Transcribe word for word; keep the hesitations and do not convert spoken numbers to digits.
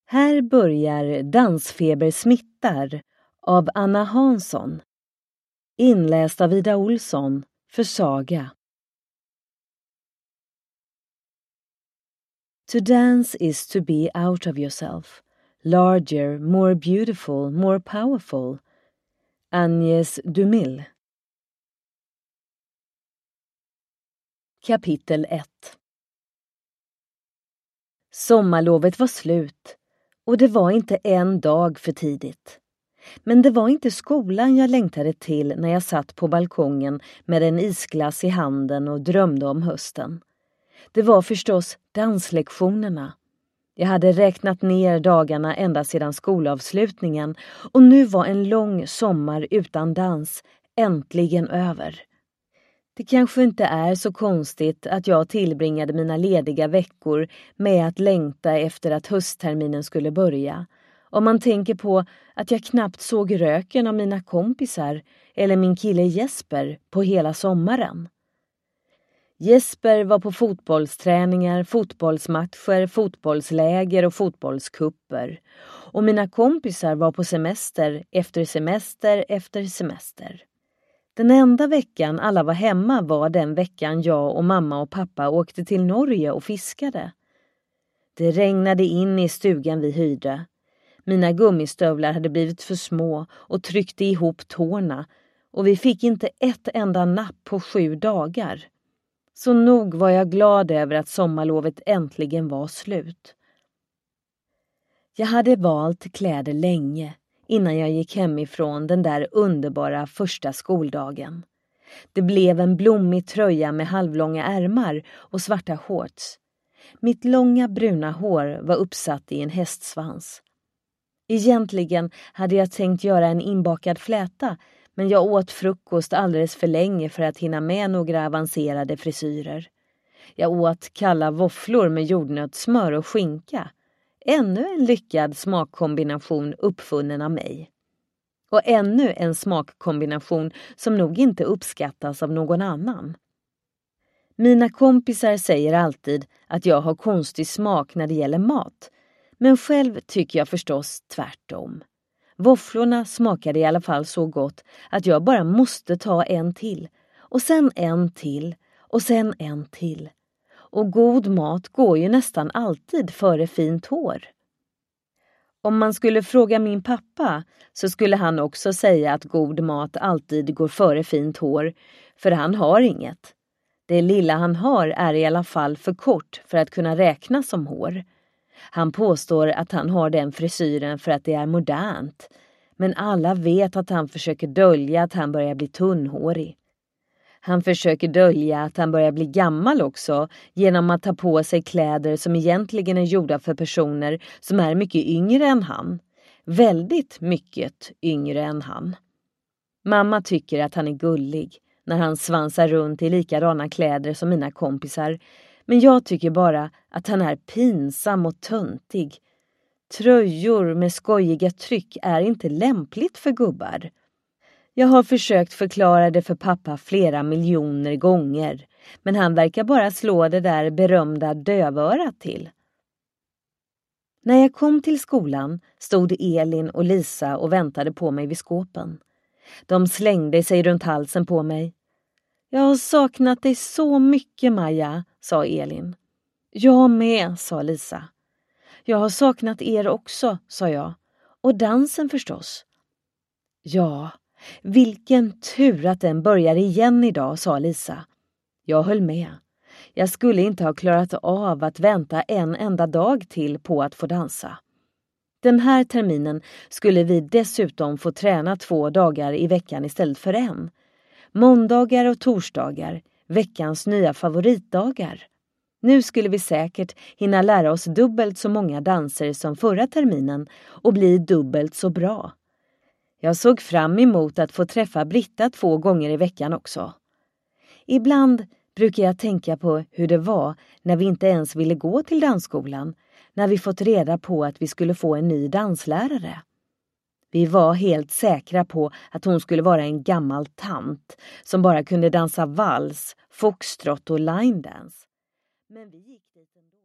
Här börjar Dansfeber smittar av Anna Hansson. Inläst av Ida Olsson för Saga. To dance is to be out of yourself, larger, more beautiful, more powerful. Agnès Dumille. Kapitel ett. Sommarlovet var slut och det var inte en dag för tidigt. Men det var inte skolan jag längtade till när jag satt på balkongen med en isglass i handen och drömde om hösten. Det var förstås danslektionerna. Jag hade räknat ner dagarna ända sedan skolavslutningen och nu var en lång sommar utan dans äntligen över. Det kanske inte är så konstigt att jag tillbringade mina lediga veckor med att längta efter att höstterminen skulle börja. Om man tänker på att jag knappt såg röken av mina kompisar eller min kille Jesper på hela sommaren. Jesper var på fotbollsträningar, fotbollsmatcher, fotbollsläger och fotbollskupper. Och mina kompisar var på semester efter semester efter semester. Den enda veckan alla var hemma var den veckan jag och mamma och pappa åkte till Norge och fiskade. Det regnade in i stugan vi hyrde. Mina gummistövlar hade blivit för små och tryckte ihop tårna och vi fick inte ett enda napp på sju dagar. Så nog var jag glad över att sommarlovet äntligen var slut. Jag hade valt kläder länge innan jag gick hemifrån den där underbara första skoldagen. Det blev en blommig tröja med halvlånga ärmar och svarta shorts. Mitt långa bruna hår var uppsatt i en hästsvans. Egentligen hade jag tänkt göra en inbakad fläta, men jag åt frukost alldeles för länge för att hinna med några avancerade frisyrer. Jag åt kalla våfflor med jordnötssmör och skinka. Ännu en lyckad smakkombination uppfunnen av mig. Och ännu en smakkombination som nog inte uppskattas av någon annan. Mina kompisar säger alltid att jag har konstig smak när det gäller mat. Men själv tycker jag förstås tvärtom. Våfflorna smakade i alla fall så gott att jag bara måste ta en till. Och sen en till. Och sen en till. Och god mat går ju nästan alltid före fint hår. Om man skulle fråga min pappa så skulle han också säga att god mat alltid går före fint hår. För han har inget. Det lilla han har är i alla fall för kort för att kunna räknas som hår. Han påstår att han har den frisyren för att det är modernt. Men alla vet att han försöker dölja att han börjar bli tunnhårig. Han försöker dölja att han börjar bli gammal också genom att ta på sig kläder som egentligen är gjorda för personer som är mycket yngre än han. Väldigt mycket yngre än han. Mamma tycker att han är gullig när han svansar runt i likadana kläder som mina kompisar. Men jag tycker bara att han är pinsam och töntig. Tröjor med skojiga tryck är inte lämpligt för gubbar. Jag har försökt förklara det för pappa flera miljoner gånger. Men han verkar bara slå det där berömda dövörat till. När jag kom till skolan stod Elin och Lisa och väntade på mig vid skåpen. De slängde sig runt halsen på mig. Jag har saknat dig så mycket, Maja, sa Elin. Jag med, sa Lisa. Jag har saknat er också, sa jag. Och dansen förstås. Ja, vilken tur att den börjar igen idag, sa Lisa. Jag höll med. Jag skulle inte ha klarat av att vänta en enda dag till på att få dansa. Den här terminen skulle vi dessutom få träna två dagar i veckan istället för en. Måndagar och torsdagar, veckans nya favoritdagar. Nu skulle vi säkert hinna lära oss dubbelt så många danser som förra terminen och bli dubbelt så bra. Jag såg fram emot att få träffa Britta två gånger i veckan också. Ibland brukar jag tänka på hur det var när vi inte ens ville gå till dansskolan, när vi fått reda på att vi skulle få en ny danslärare. Vi var helt säkra på att hon skulle vara en gammal tant som bara kunde dansa vals, foxtrot och line dance. Men vi gick dit ändå.